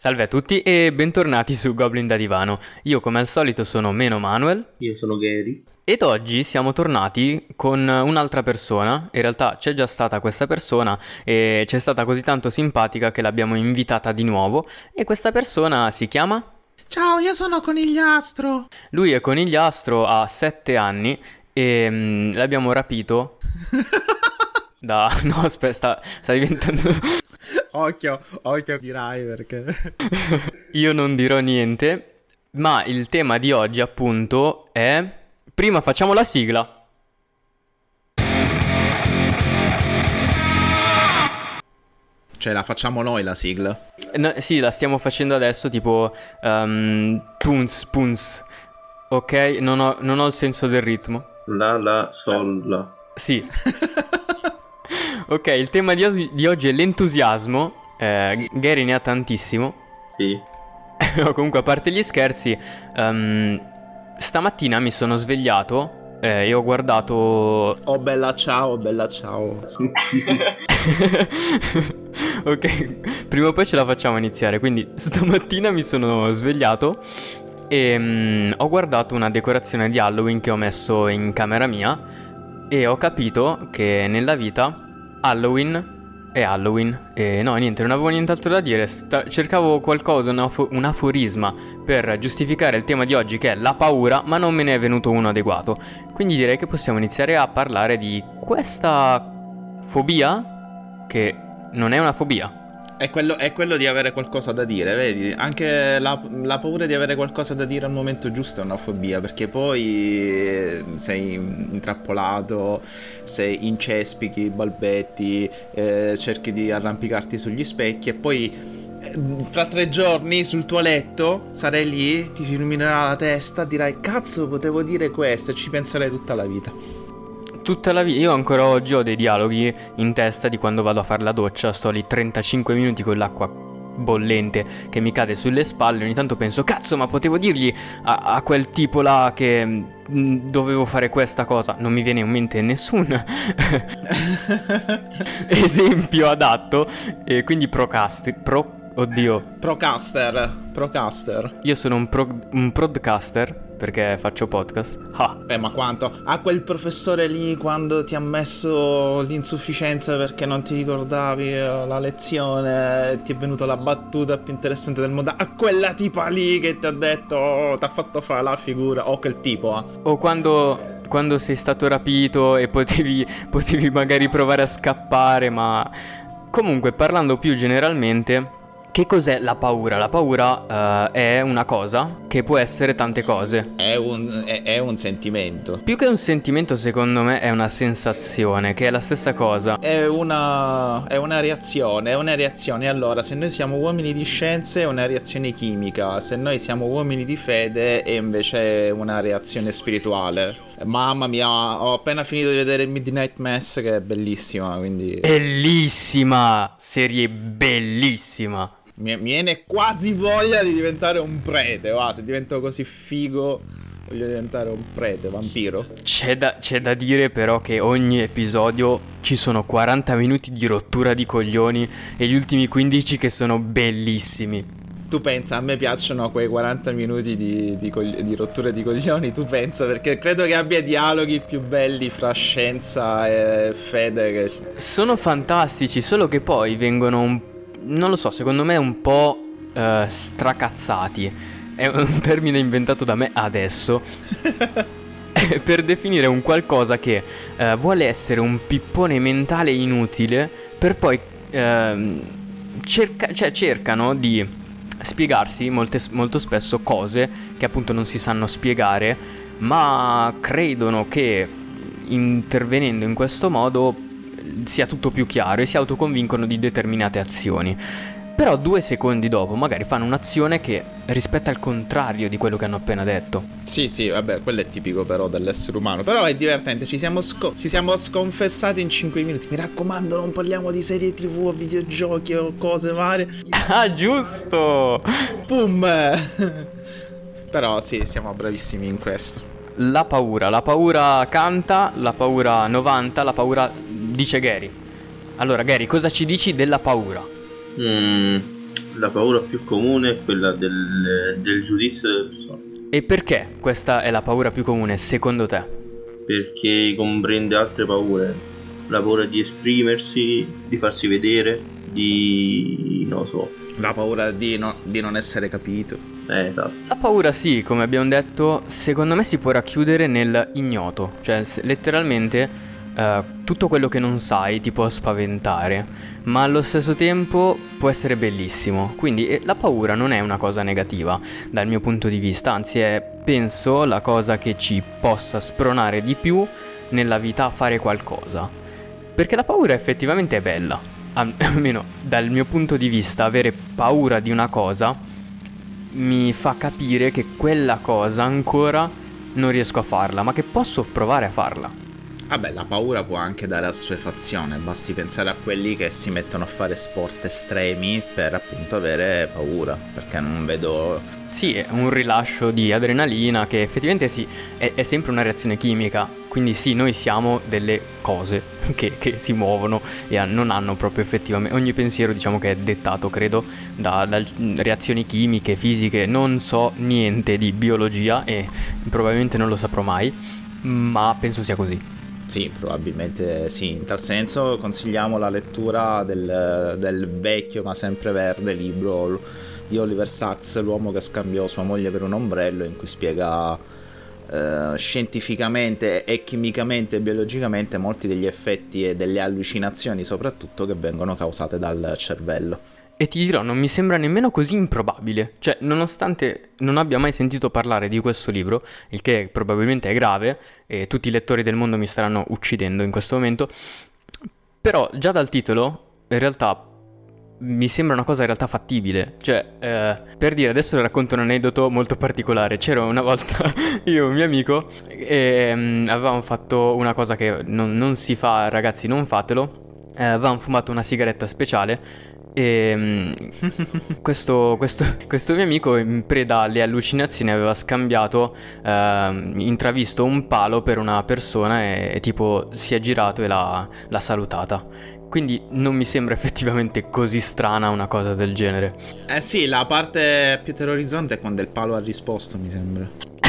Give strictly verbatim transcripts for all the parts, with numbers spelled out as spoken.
Salve a tutti e bentornati su Goblin da Divano. Io come al solito sono Meno Manuel. Io sono Gary. Ed oggi siamo tornati con un'altra persona. In realtà c'è già stata questa persona e c'è stata così tanto simpatica che l'abbiamo invitata di nuovo. E questa persona si chiama? Ciao, io sono Conigliastro. Lui è Conigliastro, ha sette anni e mm, l'abbiamo rapito da... No, aspetta, sta, sta diventando... Occhio, occhio dirai perché... Io non dirò niente, ma il tema di oggi appunto è... Prima facciamo la sigla. Cioè la facciamo noi la sigla? No, sì, la stiamo facendo adesso tipo... Um, punz, punz. Ok? Non ho, non ho il senso del ritmo. La, la, sol, la. Sì. Ok, il tema di, os- di oggi è l'entusiasmo. eh, Gary ne ha tantissimo. Sì. No, comunque a parte gli scherzi, um, stamattina mi sono svegliato eh, e ho guardato... Oh bella ciao, bella ciao. Ok, prima o poi ce la facciamo iniziare. Quindi stamattina mi sono svegliato e um, ho guardato una decorazione di Halloween che ho messo in camera mia e ho capito che nella vita Halloween è Halloween. E no, niente, non avevo nient'altro da dire. Sta- cercavo qualcosa, un, afo- un aforisma per giustificare il tema di oggi, che è la paura, ma non me ne è venuto uno adeguato. Quindi direi che possiamo iniziare a parlare di questa fobia, che non è una fobia. È quello, è quello di avere qualcosa da dire, vedi? Anche la, la paura di avere qualcosa da dire al momento giusto è una fobia, perché poi sei intrappolato, sei incespichi, balbetti, eh, cerchi di arrampicarti sugli specchi e poi eh, fra tre giorni sul tuo letto sarai lì, ti si illuminerà la testa, dirai cazzo potevo dire questo e ci penserai tutta la vita. Tutta la vita, io ancora oggi ho dei dialoghi in testa di quando vado a fare la doccia, sto lì trentacinque minuti con l'acqua bollente che mi cade sulle spalle, ogni tanto penso cazzo ma potevo dirgli a, a quel tipo là che mh, dovevo fare questa cosa, non mi viene in mente nessun esempio adatto e quindi procasti, pro, oddio Procaster, procaster. Io sono un, pro, un podcaster perché faccio podcast. Ah. Beh, ma quanto? A quel professore lì quando ti ha messo l'insufficienza perché non ti ricordavi la lezione, ti è venuta la battuta più interessante del mondo. A quella tipa lì che ti ha detto, oh, ti ha fatto fare la figura. O oh, quel tipo, eh. O quando, quando sei stato rapito e potevi, potevi magari provare a scappare, ma... Comunque, parlando più generalmente... Che cos'è la paura? La paura uh, è una cosa che può essere tante cose. È un, è, è un sentimento. Più che un sentimento, secondo me, è una sensazione, che è la stessa cosa. È una, è una reazione, è una reazione. Allora, se noi siamo uomini di scienze è una reazione chimica. Se noi siamo uomini di fede è invece una reazione spirituale. Mamma mia, ho appena finito di vedere Midnight Mass, che è bellissima, quindi... Bellissima! Serie bellissima! Mi viene quasi voglia di diventare un prete. Va, se divento così figo voglio diventare un prete, vampiro. C'è da, c'è da dire però che ogni episodio ci sono quaranta minuti di rottura di coglioni e gli ultimi quindici che sono bellissimi. Tu pensa, a me piacciono quei quaranta minuti di, di, cogli- di rottura di coglioni. Tu pensa, perché credo che abbia dialoghi più belli fra scienza e fede che... Sono fantastici, solo che poi vengono un non lo so, secondo me un po' uh, stracazzati. È un termine inventato da me adesso per definire un qualcosa che uh, vuole essere un pippone mentale inutile per poi uh, cerca- cioè cercano di spiegarsi molte, molto spesso cose che appunto non si sanno spiegare, ma credono che intervenendo in questo modo sia tutto più chiaro e si autoconvincono di determinate azioni. Però due secondi dopo magari fanno un'azione che rispetta il contrario di quello che hanno appena detto. Sì, sì, vabbè, quello è tipico però dell'essere umano. Però è divertente, ci siamo, sco- ci siamo sconfessati in cinque minuti. Mi raccomando, non parliamo di serie tv o videogiochi o cose varie. Ah, giusto! Pum! Però sì, siamo bravissimi in questo. La paura, la paura canta, la paura novanta, la paura... Dice Gary. Allora Gary, cosa ci dici della paura? Mm, La paura più comune è quella del, del giudizio delle persone. E perché questa è la paura più comune secondo te? Perché comprende altre paure. La paura di esprimersi, di farsi vedere, di... non lo so. La paura di, no- di non essere capito. Eh, esatto. La paura sì, come abbiamo detto, secondo me si può racchiudere nel ignoto. Cioè se- letteralmente eh, tutto quello che non sai ti può spaventare, ma allo stesso tempo può essere bellissimo. Quindi eh, la paura non è una cosa negativa dal mio punto di vista, anzi è, penso, la cosa che ci possa spronare di più nella vita a fare qualcosa. Perché la paura effettivamente è bella, Al- almeno dal mio punto di vista. Avere paura di una cosa mi fa capire che quella cosa ancora non riesco a farla, ma che posso provare a farla. Vabbè, la paura può anche dare assuefazione, basti pensare a quelli che si mettono a fare sport estremi per appunto avere paura, perché non vedo... Sì, è un rilascio di adrenalina che effettivamente sì, è, è sempre una reazione chimica, quindi sì, noi siamo delle cose che, che si muovono e ha- non hanno proprio effettivamente... Ogni pensiero diciamo che è dettato, credo, da, da reazioni chimiche, fisiche, non so niente di biologia e probabilmente non lo saprò mai, ma penso sia così. Sì, probabilmente sì. In tal senso consigliamo la lettura del, del vecchio ma sempre verde libro di Oliver Sacks, L'uomo che scambiò sua moglie per un ombrello, in cui spiega eh, scientificamente e chimicamente e biologicamente molti degli effetti e delle allucinazioni soprattutto che vengono causate dal cervello. E ti dirò, non mi sembra nemmeno così improbabile. Cioè, nonostante non abbia mai sentito parlare di questo libro, il che probabilmente è grave, e tutti i lettori del mondo mi staranno uccidendo in questo momento, però già dal titolo, in realtà, mi sembra una cosa in realtà fattibile. Cioè, eh, per dire, adesso racconto un aneddoto molto particolare. C'era una volta io e un mio amico e mm, avevamo fatto una cosa che non, non si fa, ragazzi, non fatelo. Eh, avevamo fumato una sigaretta speciale. E mm, questo, questo, questo mio amico, in preda alle allucinazioni, aveva scambiato, ehm, intravisto un palo per una persona e, e tipo si è girato e l'ha, l'ha salutata. Quindi non mi sembra effettivamente così strana una cosa del genere. Eh sì, la parte più terrorizzante è quando il palo ha risposto, mi sembra.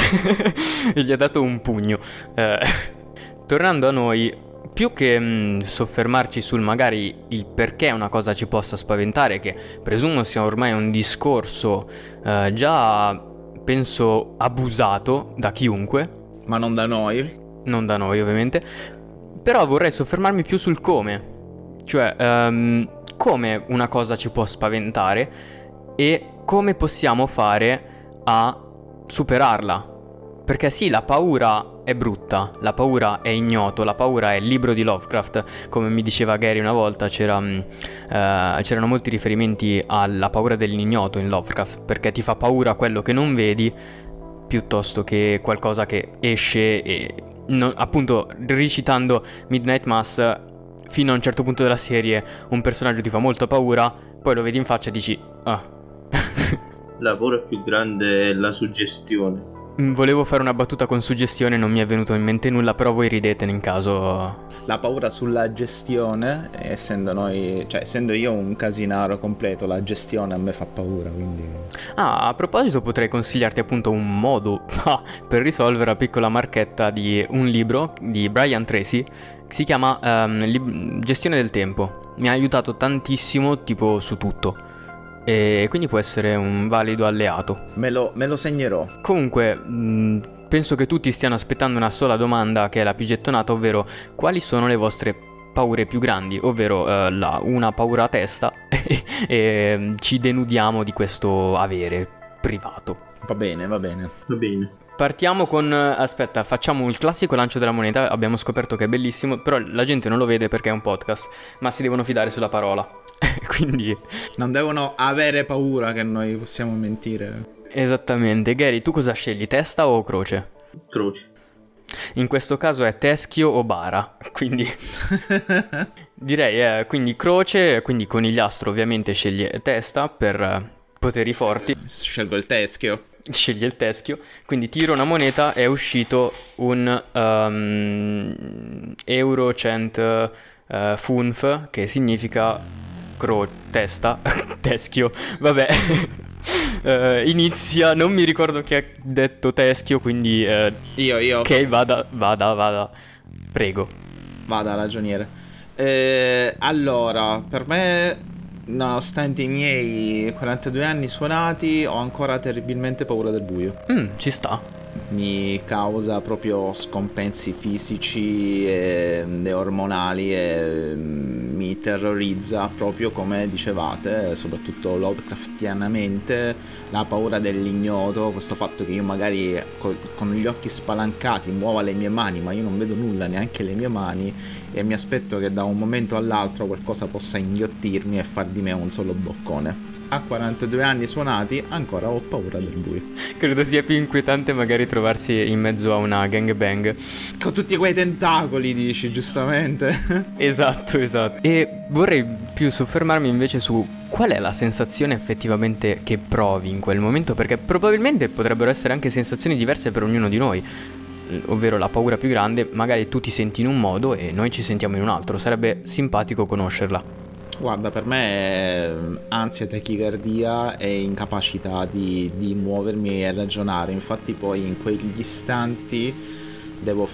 E gli ha dato un pugno. Eh, tornando a noi, più che mh, soffermarci sul magari il perché una cosa ci possa spaventare, che presumo sia ormai un discorso eh, già, penso, abusato da chiunque, Ma non da noi. non da noi ovviamente, però vorrei soffermarmi più sul come. Cioè, ehm, come una cosa ci può spaventare e come possiamo fare a superarla. Perché sì, la paura è brutta, la paura è ignoto, la paura è il libro di Lovecraft, come mi diceva Gary una volta. C'era, mh, eh, c'erano molti riferimenti alla paura dell'ignoto in Lovecraft, perché ti fa paura quello che non vedi piuttosto che qualcosa che esce e non- appunto, recitando Midnight Mass, fino a un certo punto della serie un personaggio ti fa molta paura, poi lo vedi in faccia e dici ah. La paura più grande è la suggestione. Mm, Volevo fare una battuta con suggestione, non mi è venuto in mente nulla, però voi ridete in caso. La paura sulla gestione, essendo noi, cioè essendo io un casinaro completo, la gestione a me fa paura, quindi... Ah, a proposito potrei consigliarti appunto un modo ah, per risolvere la piccola marchetta di un libro di Brian Tracy che si chiama ehm, Lib- Gestione del tempo. Mi ha aiutato tantissimo tipo su tutto e quindi può essere un valido alleato. Me lo, me lo segnerò. Comunque, mh, penso che tutti stiano aspettando una sola domanda che è la più gettonata, ovvero quali sono le vostre paure più grandi, ovvero eh, la, una paura a testa e, e mm, ci denudiamo di questo avere privato. Va bene, va bene. Va bene. Partiamo con... aspetta, facciamo il classico lancio della moneta. Abbiamo scoperto che è bellissimo, però la gente non lo vede perché è un podcast, ma si devono fidare sulla parola. Quindi... Non devono avere paura che noi possiamo mentire. Esattamente. Gary, tu cosa scegli, testa o croce? Croce. In questo caso è teschio o bara, quindi... Direi, eh, quindi croce, quindi conigliastro ovviamente sceglie testa per eh, poteri forti. Scelgo il teschio. Sceglie il teschio, quindi tiro una moneta, è uscito un um, euro cent uh, funf, che significa sacro testa, teschio, vabbè, uh, inizia, non mi ricordo chi ha detto teschio, quindi... Uh, io, io. Ok, vada, vada, vada, prego. Vada, ragioniere. Eh, allora, per me, nonostante i miei quarantadue anni suonati, ho ancora terribilmente paura del buio. Mm, ci sta. Mi causa proprio scompensi fisici e, e ormonali e mi terrorizza proprio, come dicevate, soprattutto Lovecraftianamente, la paura dell'ignoto, questo fatto che io magari co- con gli occhi spalancati muova le mie mani ma io non vedo nulla, neanche le mie mani, e mi aspetto che da un momento all'altro qualcosa possa inghiottirmi e far di me un solo boccone. A quarantadue anni suonati ancora ho paura del buio. Credo sia più inquietante magari trovarsi in mezzo a una gangbang con tutti quei tentacoli, dici, giustamente. Esatto, esatto. E vorrei più soffermarmi invece su qual è la sensazione effettivamente che provi in quel momento, perché probabilmente potrebbero essere anche sensazioni diverse per ognuno di noi, ovvero la paura più grande, magari tu ti senti in un modo e noi ci sentiamo in un altro. Sarebbe simpatico conoscerla. Guarda, per me è ansia, tachicardia e incapacità di, di muovermi e ragionare. Infatti poi in quegli istanti devo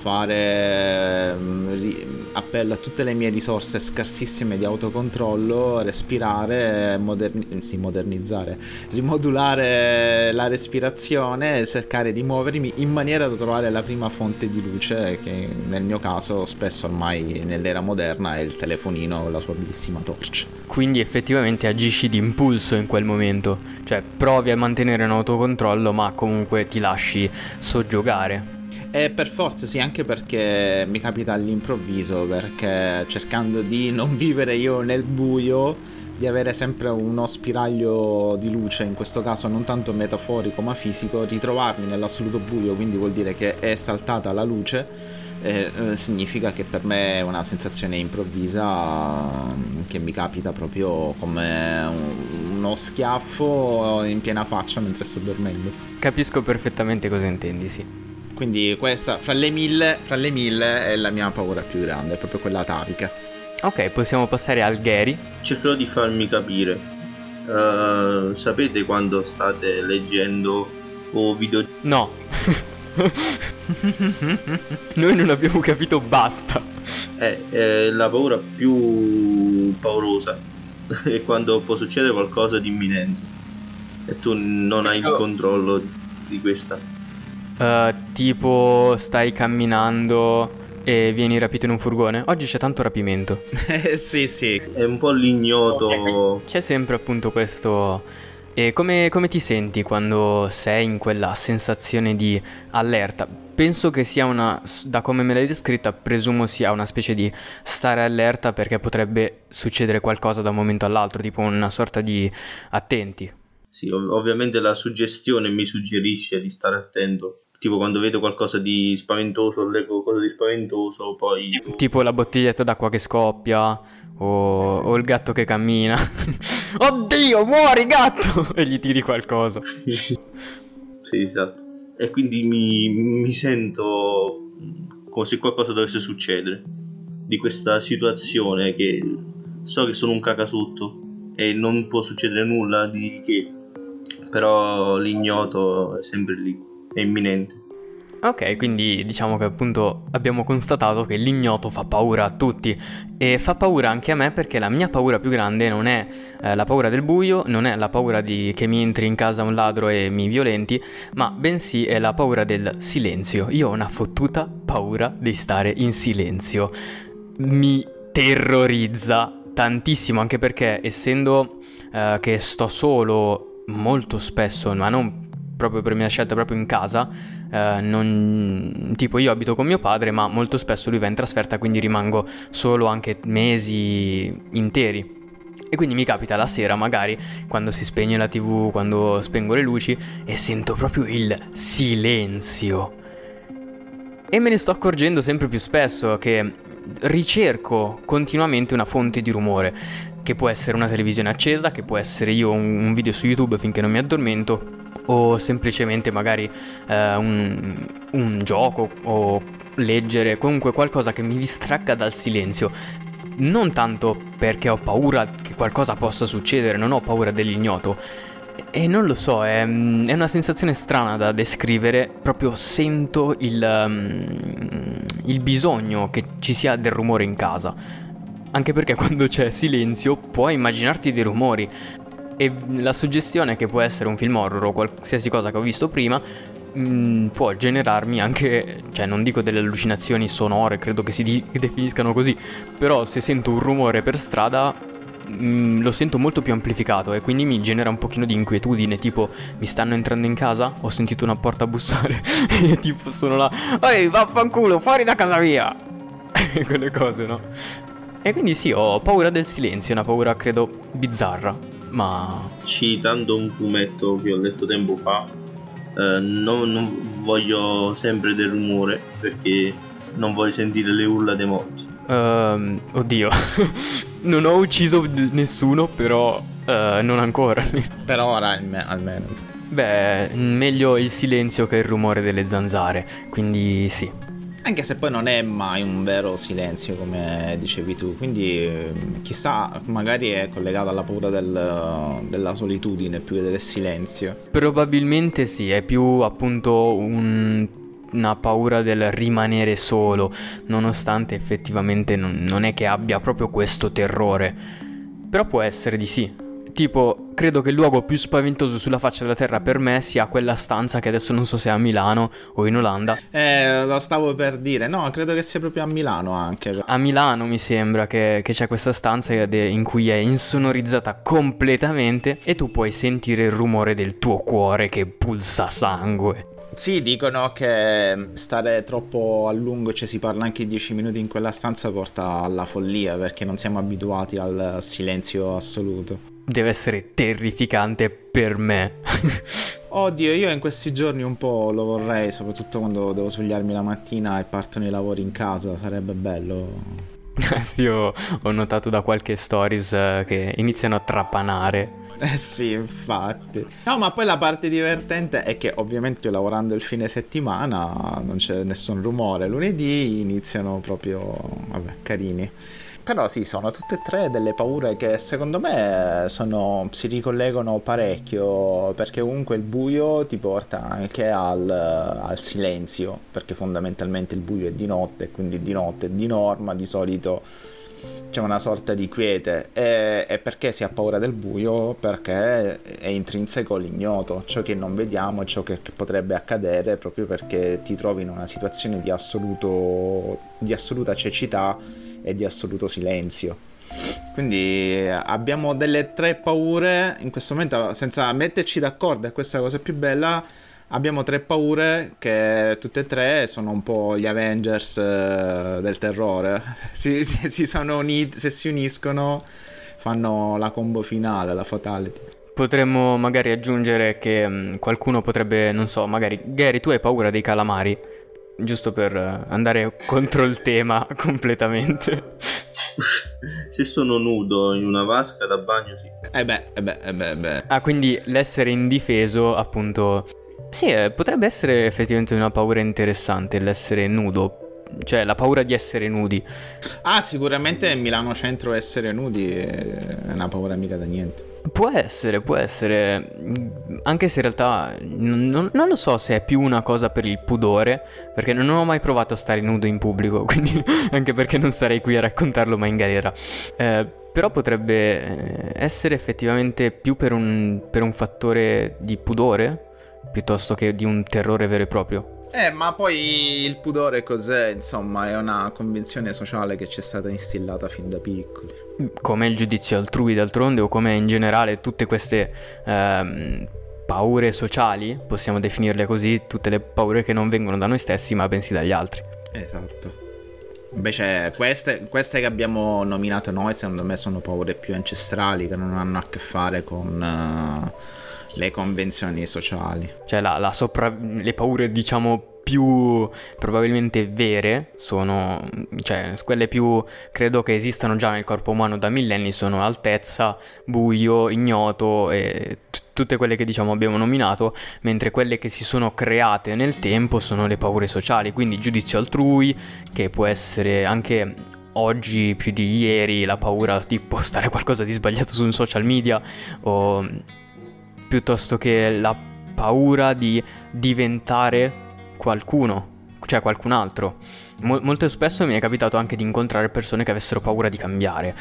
fare ri, appello a tutte le mie risorse scarsissime di autocontrollo, respirare, moderni, sì, modernizzare, rimodulare la respirazione e cercare di muovermi in maniera da trovare la prima fonte di luce, che nel mio caso spesso ormai nell'era moderna è il telefonino con la sua bellissima torcia. Quindi effettivamente agisci di impulso in quel momento, cioè provi a mantenere un autocontrollo ma comunque ti lasci soggiogare. E per forza sì, anche perché mi capita all'improvviso, perché cercando di non vivere io nel buio, di avere sempre uno spiraglio di luce, in questo caso non tanto metaforico ma fisico, ritrovarmi nell'assoluto buio, quindi vuol dire che è saltata la luce, eh, eh, significa che per me è una sensazione improvvisa che mi capita proprio come un, uno schiaffo in piena faccia mentre sto dormendo. Capisco perfettamente cosa intendi, sì. Quindi questa, fra le mille, fra le mille, è la mia paura più grande, è proprio quella atavica. Ok, possiamo passare al Gary. Cercherò di farmi capire. Uh, sapete quando state leggendo o video... No. Noi non abbiamo capito, basta. Eh, eh, la paura più paurosa è quando può succedere qualcosa di imminente e tu non hai il controllo di questa. Uh, tipo stai camminando e vieni rapito in un furgone. Oggi c'è tanto rapimento. Eh sì sì. È un po' l'ignoto. C'è sempre appunto questo. E come, come ti senti quando sei in quella sensazione di allerta? Penso che sia una, da come me l'hai descritta, presumo sia una specie di stare allerta perché potrebbe succedere qualcosa da un momento all'altro, tipo una sorta di attenti. Sì, ov- ovviamente la suggestione mi suggerisce di stare attento. Tipo quando vedo qualcosa di spaventoso, leggo qualcosa di spaventoso, poi... Tipo, tipo la bottiglietta d'acqua che scoppia, o, o il gatto che cammina. Oddio, muori gatto! E gli tiri qualcosa. Sì, esatto. E quindi mi, mi sento come se qualcosa dovesse succedere. Di questa situazione che so che sono un cacasotto e non può succedere nulla di che, però l'ignoto è sempre lì. È imminente. Ok, quindi diciamo che appunto abbiamo constatato che l'ignoto fa paura a tutti e fa paura anche a me, perché la mia paura più grande non è eh, la paura del buio, non è la paura di che mi entri in casa un ladro e mi violenti, ma bensì è la paura del silenzio. Io ho una fottuta paura di stare in silenzio. Mi terrorizza tantissimo, anche perché essendo eh, che sto solo molto spesso, ma non proprio per mia scelta, proprio in casa, eh, non, tipo io abito con mio padre ma molto spesso lui va in trasferta, quindi rimango solo anche mesi interi e quindi mi capita la sera magari quando si spegne la tv, quando spengo le luci e sento proprio il silenzio e me ne sto accorgendo sempre più spesso che ricerco continuamente una fonte di rumore, che può essere una televisione accesa, che può essere io un, un video su YouTube finché non mi addormento, o semplicemente magari eh, un, un gioco o leggere, comunque qualcosa che mi distragga dal silenzio. non tanto perché ho paura che qualcosa possa succedere, non ho paura dell'ignoto. E non lo so, è, è una sensazione strana da descrivere, proprio sento il, um, il bisogno che ci sia del rumore in casa. Anche perché quando c'è silenzio puoi immaginarti dei rumori. E la suggestione che può essere un film horror o qualsiasi cosa che ho visto prima mh, può generarmi anche, cioè non dico delle allucinazioni sonore, credo che si di- definiscano così, però se sento un rumore per strada mh, lo sento molto più amplificato e quindi mi genera un pochino di inquietudine, tipo mi stanno entrando in casa, ho sentito una porta bussare e tipo sono là, ehi vaffanculo, fuori da casa mia! Quelle cose, no? E quindi sì, ho paura del silenzio, una paura credo bizzarra, ma... Citando un fumetto che ho letto tempo fa, eh, non, non voglio sempre del rumore perché non voglio sentire le urla dei morti. Uh, oddio, non ho ucciso d- nessuno, però uh, non ancora. Per ora alme- almeno. Beh, meglio il silenzio che il rumore delle zanzare, quindi sì. Anche se poi non è mai un vero silenzio, come dicevi tu, quindi chissà, magari è collegato alla paura del, della solitudine più che del silenzio. Probabilmente sì, è più appunto un, una paura del rimanere solo, nonostante effettivamente non, non è che abbia proprio questo terrore. Però può essere di sì. Tipo, credo che il luogo più spaventoso sulla faccia della terra per me sia quella stanza che adesso non so se è a Milano o in Olanda. Eh, lo stavo per dire, no, credo che sia proprio a Milano anche. A Milano mi sembra che, che c'è questa stanza in cui è insonorizzata completamente e tu puoi sentire il rumore del tuo cuore che pulsa sangue. Sì, dicono che stare troppo a lungo, cioè si parla anche di dieci minuti in quella stanza, porta alla follia perché non siamo abituati al silenzio assoluto. Deve essere terrificante per me. Oddio, io in questi giorni un po' lo vorrei, soprattutto quando devo svegliarmi la mattina e partono i lavori in casa, sarebbe bello. Sì, ho, ho notato da qualche stories uh, che iniziano a trapanare. Eh sì, infatti. No, ma poi la parte divertente è che ovviamente io lavorando il fine settimana non c'è nessun rumore. Lunedì iniziano proprio, vabbè, carini. Però sì, sono tutte e tre delle paure che secondo me sono, si ricollegano parecchio, perché comunque il buio ti porta anche al, al silenzio, perché fondamentalmente il buio è di notte, quindi di notte di norma di solito c'è una sorta di quiete. E, e perché si ha paura del buio? Perché è intrinseco l'ignoto, ciò che non vediamo, ciò che, che potrebbe accadere, proprio perché ti trovi in una situazione di assoluto di assoluta cecità e di assoluto silenzio. Quindi abbiamo delle tre paure in questo momento, senza metterci d'accordo, e questa è la cosa più bella. Abbiamo tre paure che tutte e tre sono un po' gli Avengers eh, del terrore. Si, si, si sono uniti, se si uniscono fanno la combo finale, la fatality. Potremmo magari aggiungere che mh, qualcuno potrebbe, non so, magari Gary, tu hai paura dei calamari? Giusto per andare contro il tema completamente. Se sono nudo in una vasca da bagno, sì. Eh beh, eh beh, eh beh, eh beh. Ah, quindi l'essere indifeso, appunto. Sì, eh, potrebbe essere effettivamente una paura interessante, l'essere nudo. Cioè, la paura di essere nudi. Ah, sicuramente Milano Centro essere nudi è una paura mica da niente. Può essere, può essere, anche se in realtà non, non lo so se è più una cosa per il pudore, perché non ho mai provato a stare nudo in pubblico, quindi anche perché non sarei qui a raccontarlo mai in galera. Eh, però potrebbe essere effettivamente più per un, per un fattore di pudore, piuttosto che di un terrore vero e proprio. Eh, ma poi il pudore cos'è? Insomma, è una convenzione sociale che ci è stata instillata fin da piccoli. Come il giudizio altrui, d'altronde, o come in generale tutte queste ehm, paure sociali, possiamo definirle così, tutte le paure che non vengono da noi stessi ma bensì dagli altri. Esatto. Invece queste, queste che abbiamo nominato noi, secondo me sono paure più ancestrali, che non hanno a che fare con uh, le convenzioni sociali. Cioè la, la sopra... le paure, diciamo, più probabilmente vere sono, cioè quelle più credo che esistano già nel corpo umano da millenni, sono altezza, buio, ignoto e t- tutte quelle che diciamo abbiamo nominato, mentre quelle che si sono create nel tempo sono le paure sociali, quindi giudizio altrui, che può essere anche oggi più di ieri la paura di postare qualcosa di sbagliato su un social media, o piuttosto che la paura di diventare qualcuno, cioè qualcun altro. Mo- molto spesso mi è capitato anche di incontrare persone che avessero paura di cambiare,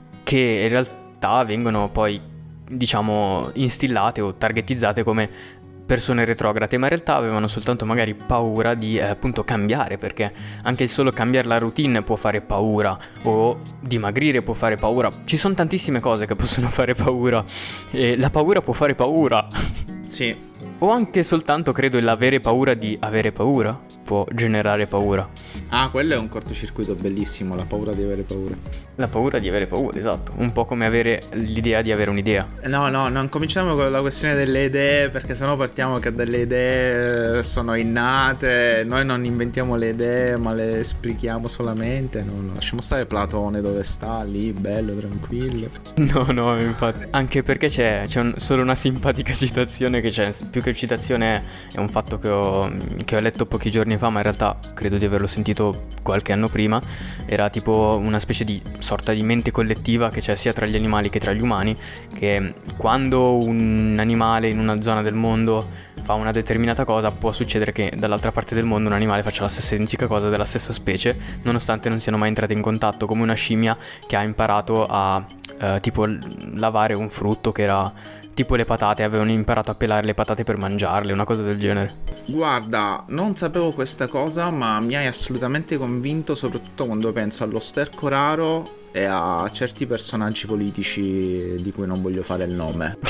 che in realtà vengono poi, diciamo, instillate o targetizzate come persone retrograde, ma in realtà avevano soltanto magari paura di eh, appunto cambiare, perché anche il solo cambiare la routine può fare paura, o dimagrire può fare paura. Ci sono tantissime cose che possono fare paura, e la paura può fare paura. Sì. O anche soltanto, credo, l'avere paura di avere paura può generare paura. Ah, quello è un cortocircuito bellissimo, la paura di avere paura. La paura di avere paura, esatto. Un po' come avere l'idea di avere un'idea. No, no, non cominciamo con la questione delle idee, perché sennò partiamo che delle idee sono innate. Noi non inventiamo le idee, ma le esplichiamo solamente. No, no, lasciamo stare Platone dove sta, lì, bello, tranquillo. No, no, infatti. Anche perché c'è, c'è un- solo una simpatica citazione che c'è. Più che citazione è un fatto che ho, che ho letto pochi giorni fa, ma in realtà credo di averlo sentito qualche anno prima. Era tipo una specie di sorta di mente collettiva che c'è sia tra gli animali che tra gli umani, che quando un animale in una zona del mondo fa una determinata cosa, può succedere che dall'altra parte del mondo un animale faccia la stessa identica cosa della stessa specie, nonostante non siano mai entrati in contatto, come una scimmia che ha imparato a eh, tipo l- lavare un frutto che era tipo le patate, avevano imparato a pelare le patate per mangiarle, una cosa del genere. Guarda, non sapevo questa cosa, ma mi hai assolutamente convinto, soprattutto quando penso allo sterco raro e a certi personaggi politici di cui non voglio fare il nome.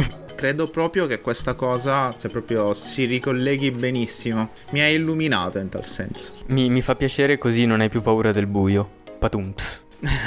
Credo proprio che questa cosa, se proprio si ricolleghi benissimo, mi hai illuminato in tal senso. Mi, mi fa piacere, così non hai più paura del buio. Patumps.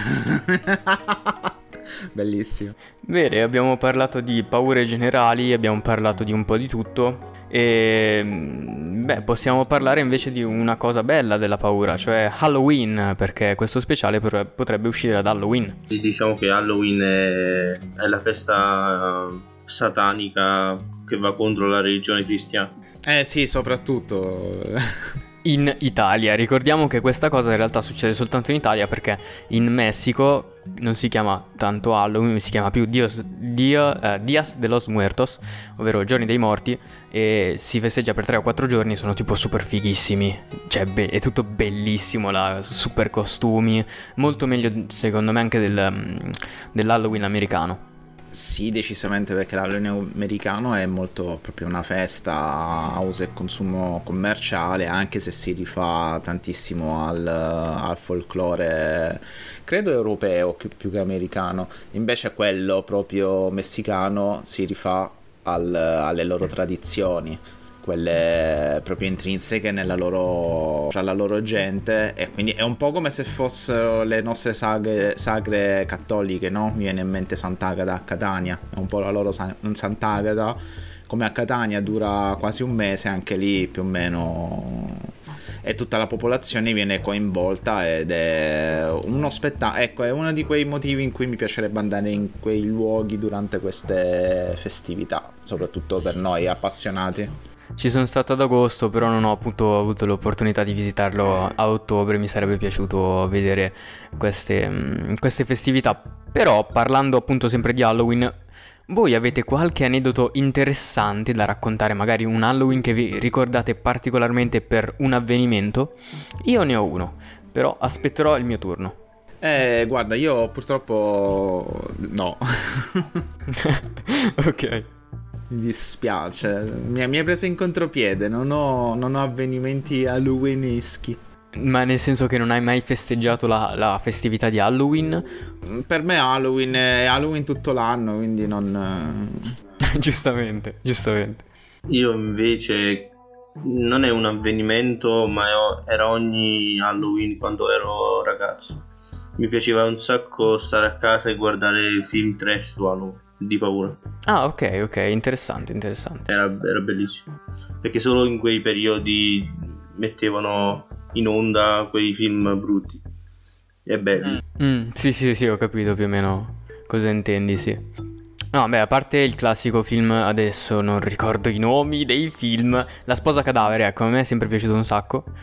Bellissimo. Bene, abbiamo parlato di paure generali, abbiamo parlato di un po' di tutto e beh, possiamo parlare invece di una cosa bella della paura, cioè Halloween, perché questo speciale per- potrebbe uscire ad Halloween. Diciamo che Halloween è, è la festa eh, satanica che va contro la religione cristiana. Eh sì, soprattutto. In Italia, ricordiamo che questa cosa in realtà succede soltanto in Italia, perché in Messico non si chiama tanto Halloween, si chiama più Dios, Dio, eh, Días de los Muertos, ovvero Giorni dei Morti, e si festeggia per tre o quattro giorni, sono tipo super fighissimi, cioè be- è tutto bellissimo, la, super costumi, molto meglio secondo me anche del, mm, dell'Halloween americano. Sì, decisamente, perché l'Halloween americano è molto proprio una festa a uso e consumo commerciale, anche se si rifà tantissimo al, al folklore, credo europeo più, più che americano. Invece quello proprio messicano si rifà al- alle loro tradizioni, quelle proprio intrinseche nella loro, tra la loro gente, e quindi è un po' come se fossero le nostre sagre, sagre cattoliche, no? Mi viene in mente Sant'Agata a Catania, è un po' la loro San- Sant'Agata, come a Catania dura quasi un mese, anche lì più o meno, e tutta la popolazione viene coinvolta ed è uno spettacolo. Ecco, è uno di quei motivi in cui mi piacerebbe andare in quei luoghi durante queste festività, soprattutto per noi appassionati. Ci sono stato ad agosto, però non ho appunto avuto l'opportunità di visitarlo a ottobre, mi sarebbe piaciuto vedere queste, mm, queste festività. Però parlando appunto sempre di Halloween, voi avete qualche aneddoto interessante da raccontare, magari un Halloween che vi ricordate particolarmente per un avvenimento? Io ne ho uno, però aspetterò il mio turno. Eh, guarda, io purtroppo no. Ok. Mi dispiace, mi, mi hai preso in contropiede, non ho, non ho avvenimenti halloweeneschi. Ma nel senso che non hai mai festeggiato la, la festività di Halloween? Per me Halloween è Halloween tutto l'anno, quindi non... Giustamente, giustamente. Io invece non è un avvenimento, ma è- era ogni Halloween quando ero ragazzo. Mi piaceva un sacco stare a casa e guardare film trash su Halloween, di paura. Ah, ok, ok, interessante, interessante. Era, era bellissimo, perché solo in quei periodi mettevano in onda quei film brutti e belli. Mm, sì, sì, sì, ho capito più o meno cosa intendi, sì. No, beh, a parte il classico film, adesso non ricordo i nomi dei film. La sposa cadavere, ecco, a me è sempre piaciuto un sacco.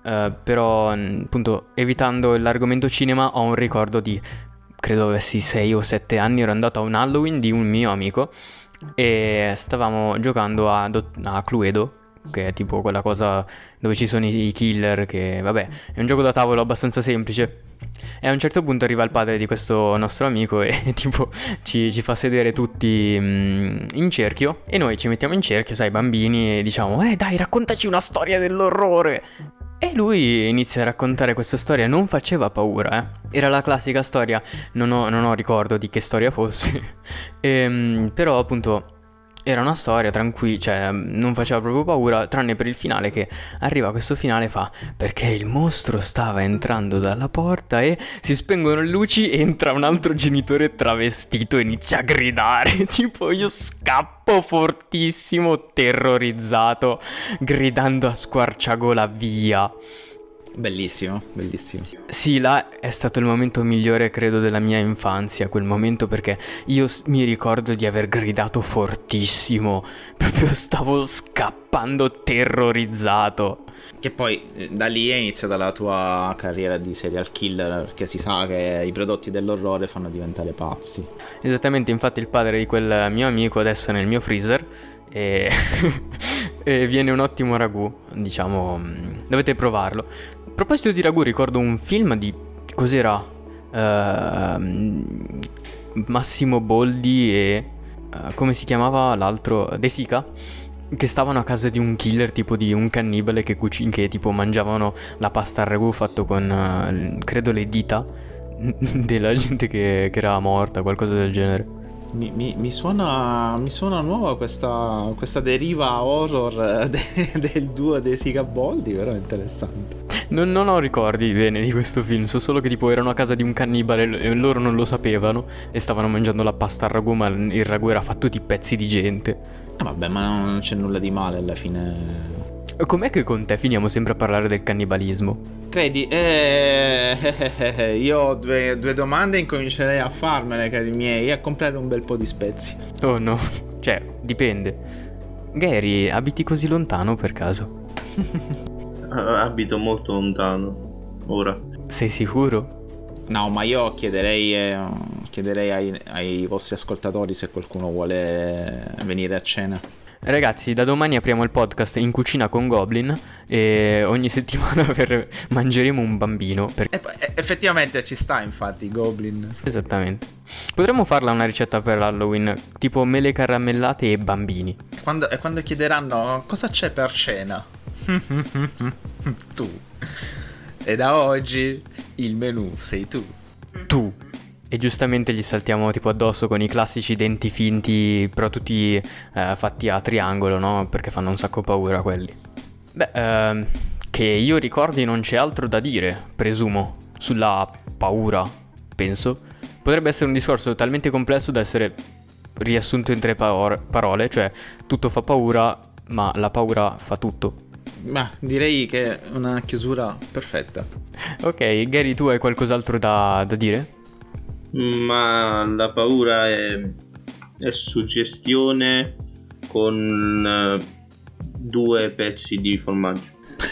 uh, però appunto evitando l'argomento cinema ho un ricordo di, credo avessi sei o sette anni, ero andato a un Halloween di un mio amico e stavamo giocando a, a Cluedo, che è tipo quella cosa dove ci sono i killer, che vabbè è un gioco da tavolo abbastanza semplice. E a un certo punto arriva il padre di questo nostro amico e tipo ci, ci fa sedere tutti mh, in cerchio, e noi ci mettiamo in cerchio, sai, bambini, e diciamo eh dai, raccontaci una storia dell'orrore. E lui inizia a raccontare questa storia, non faceva paura, eh. Era la classica storia, non ho, non ho ricordo di che storia fosse, e, però appunto era una storia tranquilla, cioè non faceva proprio paura, tranne per il finale, che arriva questo finale, fa perché il mostro stava entrando dalla porta e si spengono le luci, entra un altro genitore travestito e inizia a gridare, tipo io scappo fortissimo, terrorizzato, gridando a squarciagola via. Bellissimo, bellissimo. Sì, là è stato il momento migliore, credo, della mia infanzia, quel momento, perché io s- mi ricordo di aver gridato fortissimo, proprio stavo scappando terrorizzato. Che poi eh, da lì è iniziata la tua carriera di serial killer, perché si sa che i prodotti dell'orrore fanno diventare pazzi. Esattamente, infatti il padre di quel mio amico adesso è nel mio freezer e, e viene un ottimo ragù, diciamo, dovete provarlo. A proposito di ragù, ricordo un film di, cos'era? Uh, Massimo Boldi e uh, come si chiamava l'altro? De Sica, che stavano a casa di un killer, tipo di un cannibale che, cucin- che tipo mangiavano la pasta al ragù fatto con uh, credo le dita della gente che, che era morta, qualcosa del genere. Mi, mi, mi suona mi suona nuova questa, questa deriva horror de, del duo dei Sicaboldi, però è interessante. Non, non ho ricordi bene di questo film, so solo che tipo erano a casa di un cannibale e loro non lo sapevano e stavano mangiando la pasta al ragù, ma il ragù era fatto di pezzi di gente. Ah, vabbè, ma non c'è nulla di male alla fine. Com'è che con te finiamo sempre a parlare del cannibalismo? Credi? Eh, eh, eh, eh, io ho due, due domande e incomincerei a farmele, cari miei, e a comprare un bel po' di spezie. Oh no, cioè, dipende. Gary, abiti così lontano per caso? Abito molto lontano, ora. Sei sicuro? No, ma io chiederei, eh, chiederei ai, ai vostri ascoltatori se qualcuno vuole venire a cena. Ragazzi, da domani apriamo il podcast In Cucina con Goblin e ogni settimana per... mangeremo un bambino. Per... E, effettivamente ci sta, infatti, Goblin. Esattamente. Potremmo farla una ricetta per Halloween, tipo mele caramellate e bambini. Quando, e quando chiederanno cosa c'è per cena? Tu. E da oggi il menù sei tu. Tu. E giustamente gli saltiamo tipo addosso con i classici denti finti, però tutti eh, fatti a triangolo, no? Perché fanno un sacco paura quelli. Beh, ehm, che io ricordi non c'è altro da dire, presumo, sulla paura, penso. Potrebbe essere un discorso talmente complesso da essere riassunto in tre pa- parole, cioè tutto fa paura, ma la paura fa tutto. Ma direi che è una chiusura perfetta. Ok, Gary, tu hai qualcos'altro da, da dire? Ma la paura è, è suggestione con uh, due pezzi di formaggio.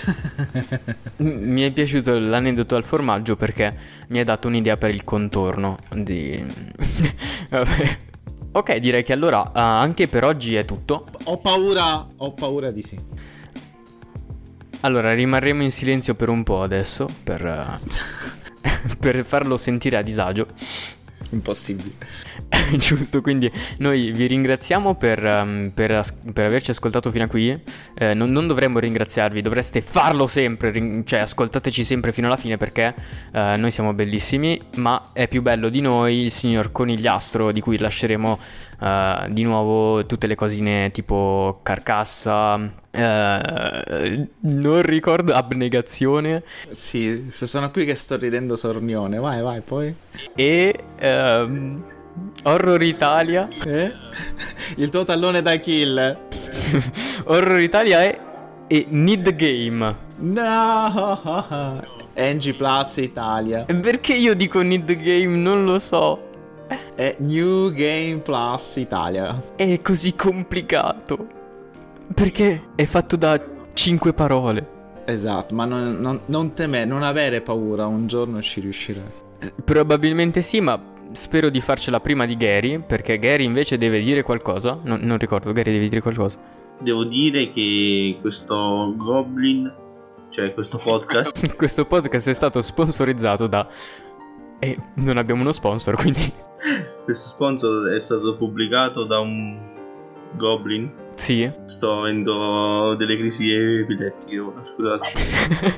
Mi è piaciuto l'aneddoto al formaggio perché mi ha dato un'idea per il contorno di... Vabbè. Ok, direi che allora uh, anche per oggi è tutto. Ho paura, ho paura di sì. Allora rimarremo in silenzio per un po' adesso per, uh, per farlo sentire a disagio. Impossibile. Giusto, quindi noi vi ringraziamo per, um, per, as- per averci ascoltato fino a qui. eh, non, non dovremmo ringraziarvi, dovreste farlo sempre, rin- cioè ascoltateci sempre fino alla fine perché uh, noi siamo bellissimi, ma è più bello di noi il signor Conigliastro, di cui lasceremo uh, di nuovo tutte le cosine tipo carcassa, Uh, non ricordo, abnegazione. Sì, se sono qui che sto ridendo sornione. Vai, vai, poi. E um, Horror Italia. Eh? Il tuo tallone da kill. Horror Italia è e Need Game. No. N G Plus Italia. Perché io dico Need Game? Non lo so. È New Game Plus Italia. È così complicato perché è fatto da cinque parole. Esatto, ma non, non, non temere, non avere paura, un giorno ci riuscirai. Probabilmente sì, ma spero di farcela prima di Gary, perché Gary invece deve dire qualcosa. Non, non ricordo, Gary devi dire qualcosa. Devo dire che questo Goblin, cioè questo podcast Questo podcast è stato sponsorizzato da... E non abbiamo uno sponsor, quindi... questo sponsor è stato pubblicato da un Goblin. Sì. Sto avendo delle crisi epilettiche ora, scusate.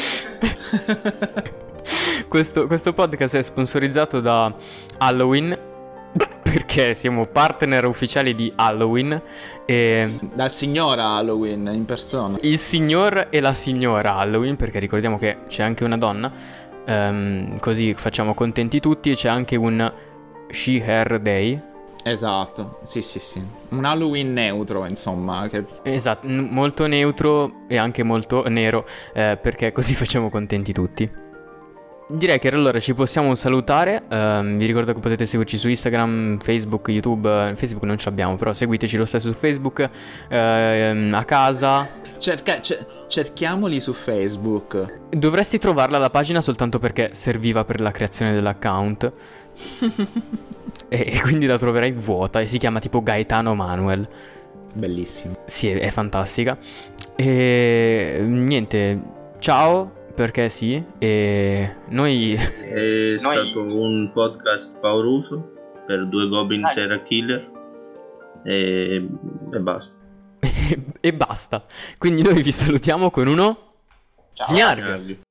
questo, questo podcast è sponsorizzato da Halloween, perché siamo partner ufficiali di Halloween e... Dal signor Halloween in persona. Il signor e la signora Halloween, perché ricordiamo che c'è anche una donna, um, così facciamo contenti tutti. E c'è anche un She-Her Day. Esatto, sì sì sì. Un Halloween neutro, insomma, che... Esatto, n- molto neutro e anche molto nero, eh, perché così facciamo contenti tutti. Direi che allora ci possiamo salutare. uh, Vi ricordo che potete seguirci su Instagram, Facebook, YouTube. Facebook non ce l'abbiamo, però seguiteci lo stesso su Facebook. uh, A casa Cerca- c- cerchiamoli su Facebook. dovresti trovarla la pagina soltanto perché serviva per la creazione dell'account. e, e quindi la troverai vuota. E si chiama tipo Gaetano Manuel. Bellissimo. Sì, è, è fantastica. E niente, ciao. Perché sì, e noi... È noi... stato un podcast pauroso per due Goblin Dai. Serial Killer e, e basta. e basta. Quindi noi vi salutiamo con uno... Ciao. Snarg. Snarg.